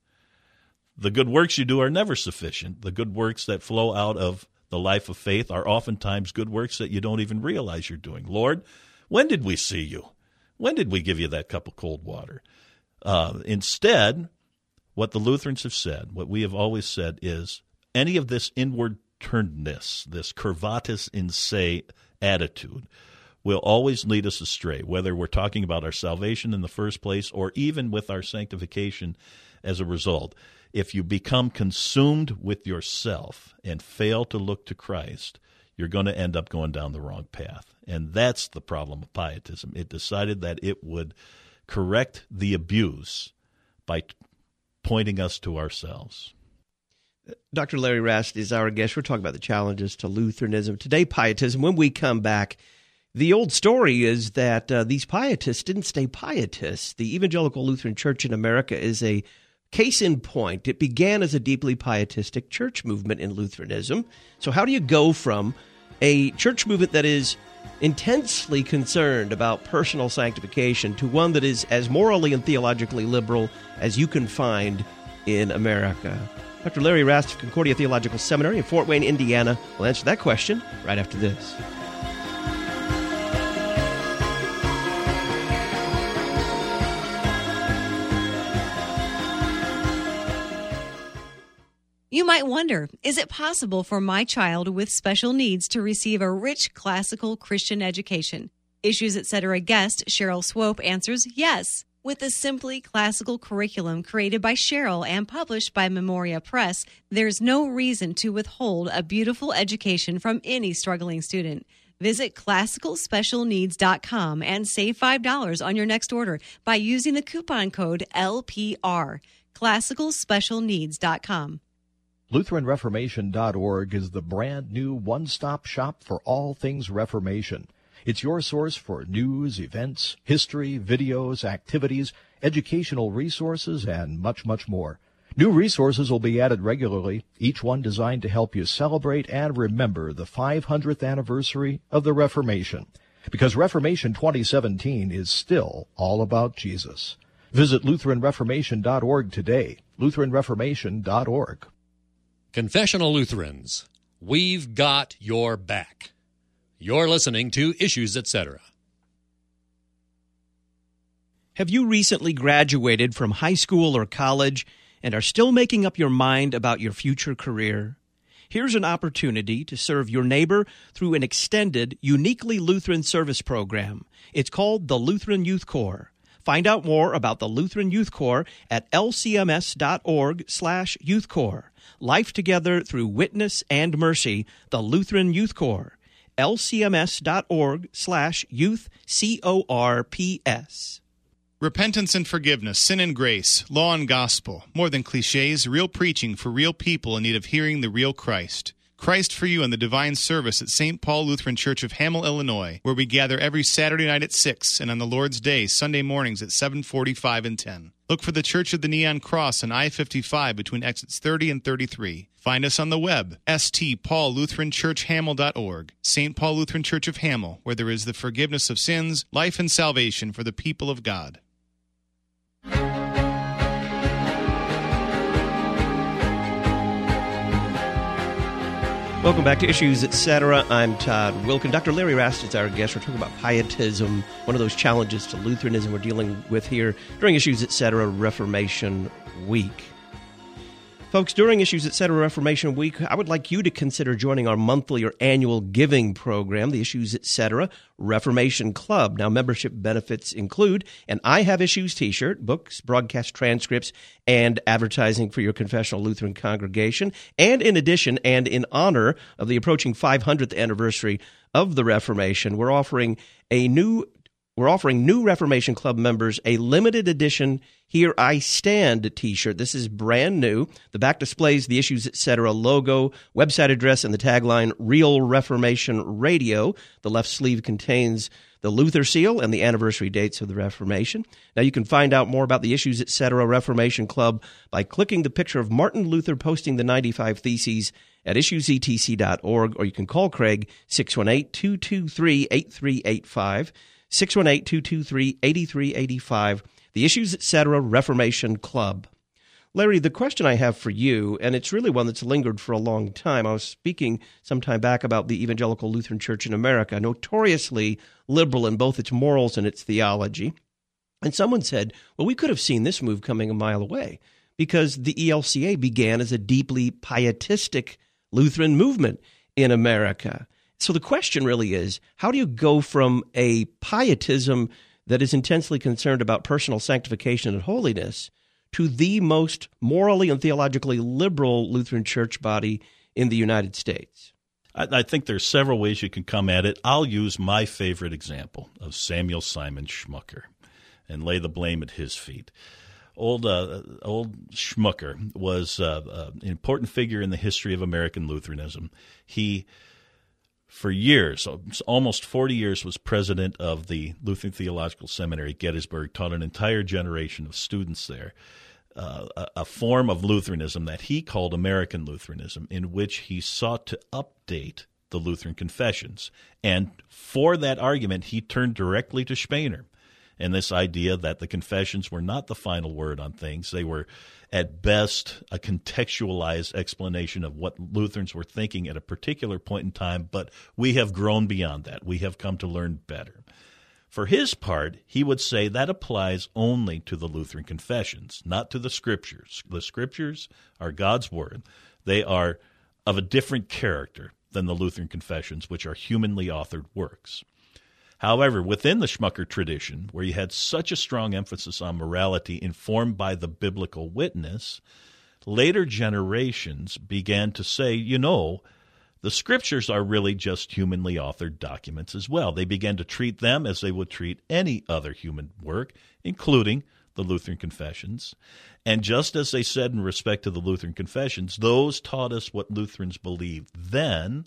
The good works you do are never sufficient. The good works that flow out of the life of faith are oftentimes good works that you don't even realize you're doing. Lord, when did we see you? When did we give you that cup of cold water? Uh, instead, what the Lutherans have said, what we have always said is any of this inward turnedness, this curvatus in se attitude, will always lead us astray, whether we're talking about our salvation in the first place or even with our sanctification as a result. If you become consumed with yourself and fail to look to Christ, you're going to end up going down the wrong path. And that's the problem of pietism. It decided that it would correct the abuse by t- pointing us to ourselves. Doctor Larry Rast is our guest. We're talking about the challenges to Lutheranism. Today, pietism. When we come back, the old story is that uh, these pietists didn't stay pietists. The Evangelical Lutheran Church in America is a case in point. It began as a deeply pietistic church movement in Lutheranism. So how do you go from a church movement that is intensely concerned about personal sanctification to one that is as morally and theologically liberal as you can find in America? Doctor Larry Rast of Concordia Theological Seminary in Fort Wayne, Indiana, will answer that question right after this. You might wonder, is it possible for my child with special needs to receive a rich classical Christian education? Issues Etc. guest Cheryl Swope answers yes. With a simply classical curriculum created by Cheryl and published by Memoria Press, there's no reason to withhold a beautiful education from any struggling student. Visit classical special needs dot com and save five dollars on your next order by using the coupon code L P R. classical special needs dot com. Lutheran Reformation dot org is the brand new one-stop shop for all things Reformation. It's your source for news, events, history, videos, activities, educational resources, and much, much more. New resources will be added regularly, each one designed to help you celebrate and remember the five hundredth anniversary of the Reformation. Because Reformation twenty seventeen is still all about Jesus. Visit Lutheran Reformation dot org today. Lutheran Reformation dot org. Confessional Lutherans, we've got your back. You're listening to Issues, et cetera. Have you recently graduated from high school or college and are still making up your mind about your future career? Here's an opportunity to serve your neighbor through an extended, uniquely Lutheran service program. It's called the Lutheran Youth Corps. Find out more about the Lutheran Youth Corps at L C M S dot org slash youth corps. Life Together Through Witness and Mercy, the Lutheran Youth Corps. L C M S dot org slash youth, C O R P S. Repentance and forgiveness, sin and grace, law and gospel. More than cliches, real preaching for real people in need of hearing the real Christ. Christ for You in the Divine Service at Saint Paul Lutheran Church of Hamel, Illinois, where we gather every Saturday night at six and on the Lord's Day, Sunday mornings at seven forty-five and ten. Look for the Church of the Neon Cross on I fifty-five between exits thirty and thirty-three. Find us on the web, S T Paul Lutheran Church Hamel dot org. Saint Paul Lutheran Church of Hamel, where there is the forgiveness of sins, life, and salvation for the people of God. Welcome back to Issues, et cetera. I'm Todd Wilkin. Doctor Larry Rast is our guest. We're talking about pietism, one of those challenges to Lutheranism we're dealing with here during Issues, et cetera. Reformation Week. Folks, during Issues, et cetera. Reformation Week, I would like you to consider joining our monthly or annual giving program, the Issues, et cetera. Reformation Club. Now, membership benefits include an I Have Issues t-shirt, books, broadcast transcripts, and advertising for your confessional Lutheran congregation. And in addition, and in honor of the approaching five hundredth anniversary of the Reformation, we're offering a new We're offering new Reformation Club members a limited edition Here I Stand t-shirt. This is brand new. The back displays the Issues, et cetera. logo, website address, and the tagline, Real Reformation Radio. The left sleeve contains the Luther seal and the anniversary dates of the Reformation. Now, you can find out more about the Issues, et cetera. Reformation Club by clicking the picture of Martin Luther posting the ninety-five Theses at issues e t c dot org, or you can call Craig, six one eight, two two three, eight three eight five. six one eight, two two three, eight three eight five, the Issues, et cetera. Reformation Club. Larry, the question I have for you, and it's really one that's lingered for a long time. I was speaking some time back about the Evangelical Lutheran Church in America, notoriously liberal in both its morals and its theology. And someone said, well, we could have seen this move coming a mile away because the E L C A began as a deeply pietistic Lutheran movement in America. So the question really is, how do you go from a pietism that is intensely concerned about personal sanctification and holiness to the most morally and theologically liberal Lutheran church body in the United States? I, I think there's several ways you can come at it. I'll use my favorite example of Samuel Simon Schmucker and lay the blame at his feet. Old uh, old Schmucker was uh, uh, an important figure in the history of American Lutheranism. He For years, almost forty years, was president of the Lutheran Theological Seminary at Gettysburg, taught an entire generation of students there uh, a, a form of Lutheranism that he called American Lutheranism, in which he sought to update the Lutheran confessions. And for that argument, he turned directly to Spener and this idea that the confessions were not the final word on things. They were, at best, a contextualized explanation of what Lutherans were thinking at a particular point in time, but we have grown beyond that. We have come to learn better. For his part, he would say that applies only to the Lutheran confessions, not to the Scriptures. The Scriptures are God's Word. They are of a different character than the Lutheran confessions, which are humanly authored works. However, within the Schmucker tradition, where you had such a strong emphasis on morality informed by the biblical witness, later generations began to say, you know, the Scriptures are really just humanly authored documents as well. They began to treat them as they would treat any other human work, including the Lutheran confessions. And just as they said in respect to the Lutheran confessions, those taught us what Lutherans believed then.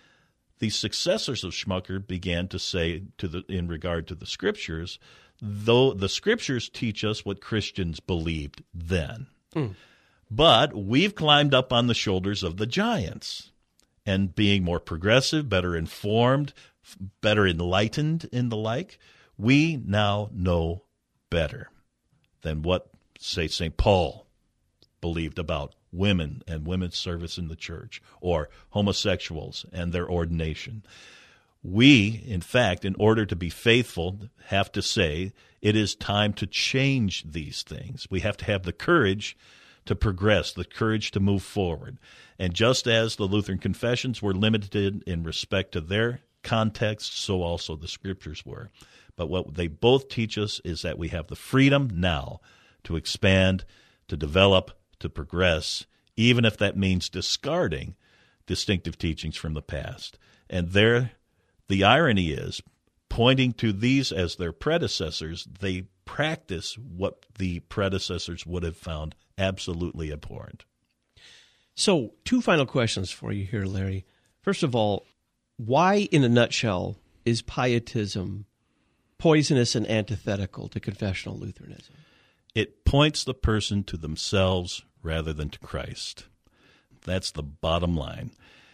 The successors of Schmucker began to say, to the in regard to the Scriptures, though the Scriptures teach us what Christians believed then. Mm. But we've climbed up on the shoulders of the giants, and being more progressive, better informed, better enlightened in the like, we now know better. than what, say, Saint Paul believed about women and women's service in the church, or homosexuals and their ordination. We, in fact, in order to be faithful, have to say it is time to change these things. We have to have the courage to progress, the courage to move forward. And just as the Lutheran confessions were limited in respect to their context, so also the Scriptures were. But what they both teach us is that we have the freedom now to expand, to develop, to progress, even if that means discarding distinctive teachings from the past. And there, the irony is, pointing to these as their predecessors, they practice what the predecessors would have found absolutely abhorrent. So, two final questions for you here, Larry. First of all, why, in a nutshell, is pietism poisonous and antithetical to confessional Lutheranism? It points the person to themselves rather than to Christ. That's the bottom line.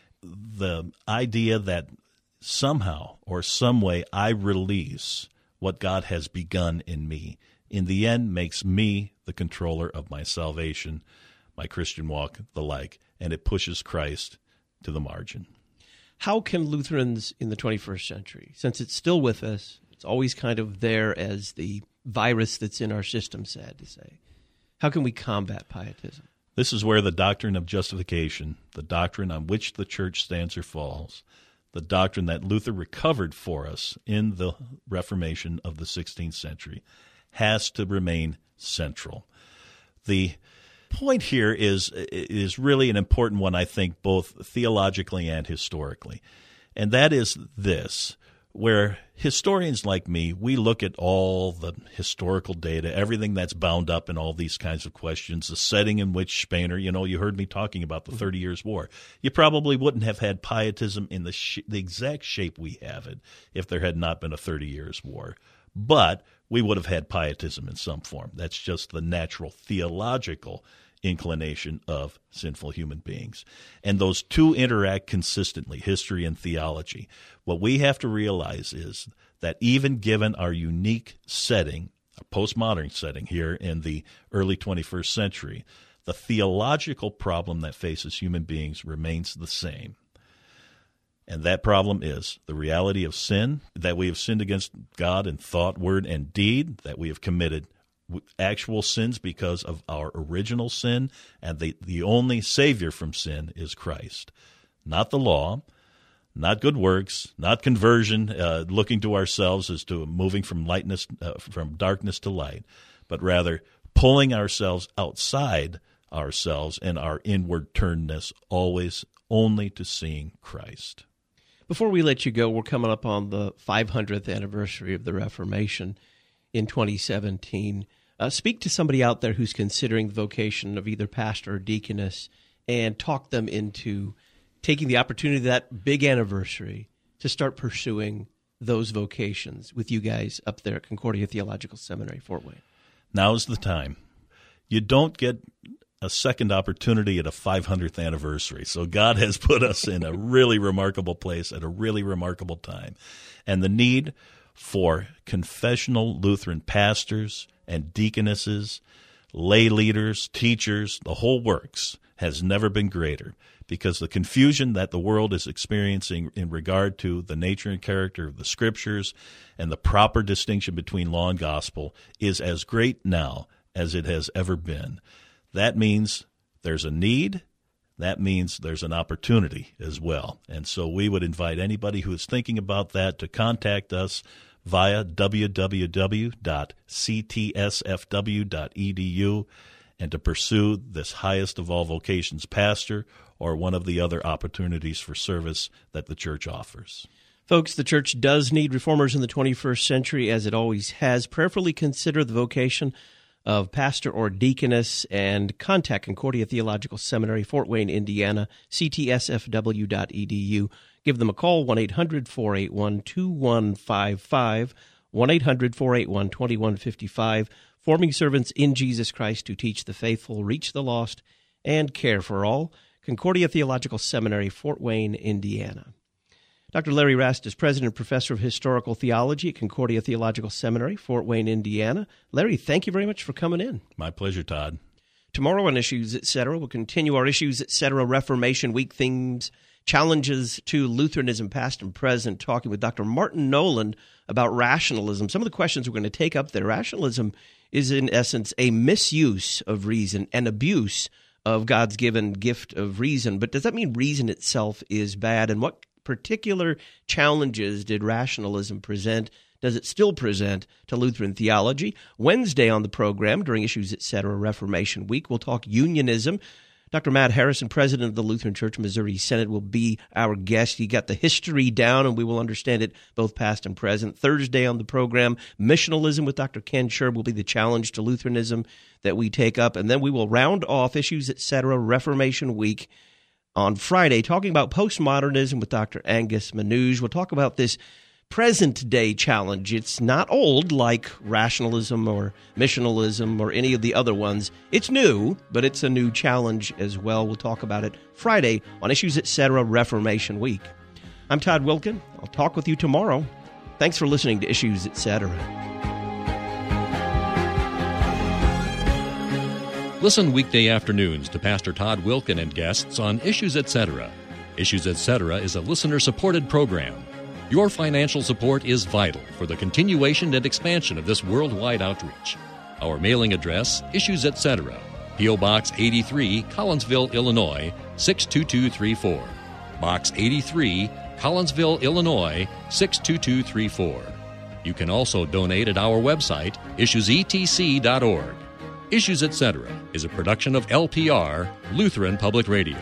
The idea that somehow or some way I release what God has begun in me, in the end makes me the controller of my salvation, my Christian walk, the like, and it pushes Christ to the margin. How can Lutherans in the twenty-first century, since it's still with us, it's always kind of there as the virus that's in our system, sad to say, how can we combat pietism? This is where the doctrine of justification, the doctrine on which the church stands or falls, the doctrine that Luther recovered for us in the Reformation of the sixteenth century, has to remain central. The point here is is really an important one, I think, both theologically and historically, and that is this, where historians like me, we look at all the historical data, everything that's bound up in all these kinds of questions, the setting in which Spener, you know, you heard me talking about the Thirty Years' War. You probably wouldn't have had pietism in the, sh- the exact shape we have it if there had not been a Thirty Years' War. But we would have had pietism in some form. That's just the natural theological inclination of sinful human beings. And those two interact consistently, history and theology. What we have to realize is that even given our unique setting, a postmodern setting here in the early twenty-first century, the theological problem that faces human beings remains the same. And that problem is the reality of sin, that we have sinned against God in thought, word, and deed, that we have committed actual sins because of our original sin, and the, the only Savior from sin is Christ. Not the law, not good works, not conversion, uh, looking to ourselves as to moving from lightness, uh, from darkness to light, but rather pulling ourselves outside ourselves and our inward turnedness, always only to seeing Christ. Before we let you go, we're coming up on the five hundredth anniversary of the Reformation in twenty seventeen. Uh, speak to somebody out there who's considering the vocation of either pastor or deaconess and talk them into taking the opportunity of that big anniversary to start pursuing those vocations with you guys up there at Concordia Theological Seminary, Fort Wayne. Now's the time. You don't get a second opportunity at a five hundredth anniversary. So God has put us in a really remarkable place at a really remarkable time. And the need for confessional Lutheran pastors and deaconesses, lay leaders, teachers, the whole works has never been greater, because the confusion that the world is experiencing in regard to the nature and character of the Scriptures and the proper distinction between law and gospel is as great now as it has ever been. That means there's a need. That means there's an opportunity as well. And so we would invite anybody who is thinking about that to contact us via w w w dot c t s f w dot e d u and to pursue this highest of all vocations pastor or one of the other opportunities for service that the church offers. Folks, the church does need reformers in the twenty-first century, as it always has. Prayerfully consider the vocation of pastor or deaconess and contact Concordia Theological Seminary, Fort Wayne, Indiana, c t s f w dot e d u. Give them a call, one eight hundred four eight one two one five five, one eight hundred four eight one two one five five, forming servants in Jesus Christ to teach the faithful, reach the lost, and care for all. Concordia Theological Seminary, Fort Wayne, Indiana. Doctor Larry Rast is President and Professor of Historical Theology at Concordia Theological Seminary, Fort Wayne, Indiana. Larry, thank you very much for coming in. My pleasure, Todd. Tomorrow on Issues, et cetera, we'll continue our Issues, et cetera, Reformation Week themes, challenges to Lutheranism, past and present, talking with Doctor Martin Noland about rationalism. Some of the questions we're going to take up there. Rationalism is, in essence, a misuse of reason, an abuse of God's given gift of reason. But does that mean reason itself is bad? And what particular challenges did rationalism present? Does it still present to Lutheran theology? Wednesday on the program, during Issues, et cetera, Reformation Week, we'll talk unionism. Doctor Matt Harrison, president of the Lutheran Church Missouri Synod, will be our guest. He got the history down, and we will understand it both past and present. Thursday on the program, missionalism with Doctor Ken Sherb will be the challenge to Lutheranism that we take up. And then we will round off Issues, et cetera, Reformation Week on Friday, talking about postmodernism with Doctor Angus Manouge. We'll talk about this present-day challenge. It's not old like rationalism or missionalism or any of the other ones. It's new, but it's a new challenge as well. We'll talk about it Friday on Issues, et cetera, Reformation Week. I'm Todd Wilkin. I'll talk with you tomorrow. Thanks for listening to Issues, et cetera. Listen weekday afternoons to Pastor Todd Wilkin and guests on Issues, et cetera. Issues, et cetera is a listener-supported program. Your financial support is vital for the continuation and expansion of this worldwide outreach. Our mailing address, Issues, et cetera, P O. Box eighty-three, Collinsville, Illinois, six two two three four. Box eighty-three, Collinsville, Illinois, six two two three four. You can also donate at our website, issues e t c dot org. Issues, et cetera is a production of L P R, Lutheran Public Radio.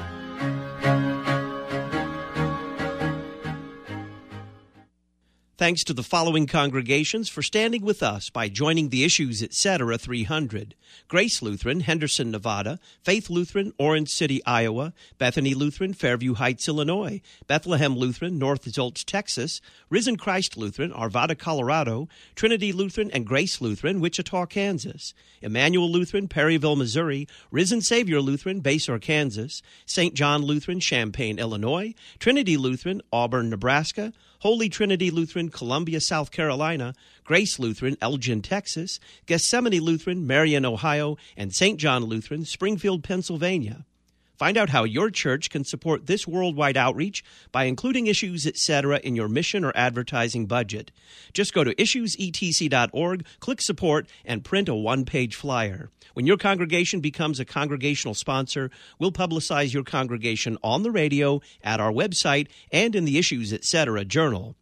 Thanks to the following congregations for standing with us by joining the Issues, et cetera, three hundred. Grace Lutheran, Henderson, Nevada. Faith Lutheran, Orange City, Iowa. Bethany Lutheran, Fairview Heights, Illinois. Bethlehem Lutheran, North Zolch, Texas. Risen Christ Lutheran, Arvada, Colorado. Trinity Lutheran and Grace Lutheran, Wichita, Kansas. Emmanuel Lutheran, Perryville, Missouri. Risen Savior Lutheran, Basehor, Kansas. Saint John Lutheran, Champaign, Illinois. Trinity Lutheran, Auburn, Nebraska. Holy Trinity Lutheran, Columbia, South Carolina, Grace Lutheran, Elgin, Texas, Gethsemane Lutheran, Marion, Ohio, and Saint John Lutheran, Springfield, Pennsylvania. Find out how your church can support this worldwide outreach by including Issues, et cetera, in your mission or advertising budget. Just go to issues e t c dot org, click Support, and print a one-page flyer. When your congregation becomes a congregational sponsor, we'll publicize your congregation on the radio, at our website, and in the Issues, et cetera, journal.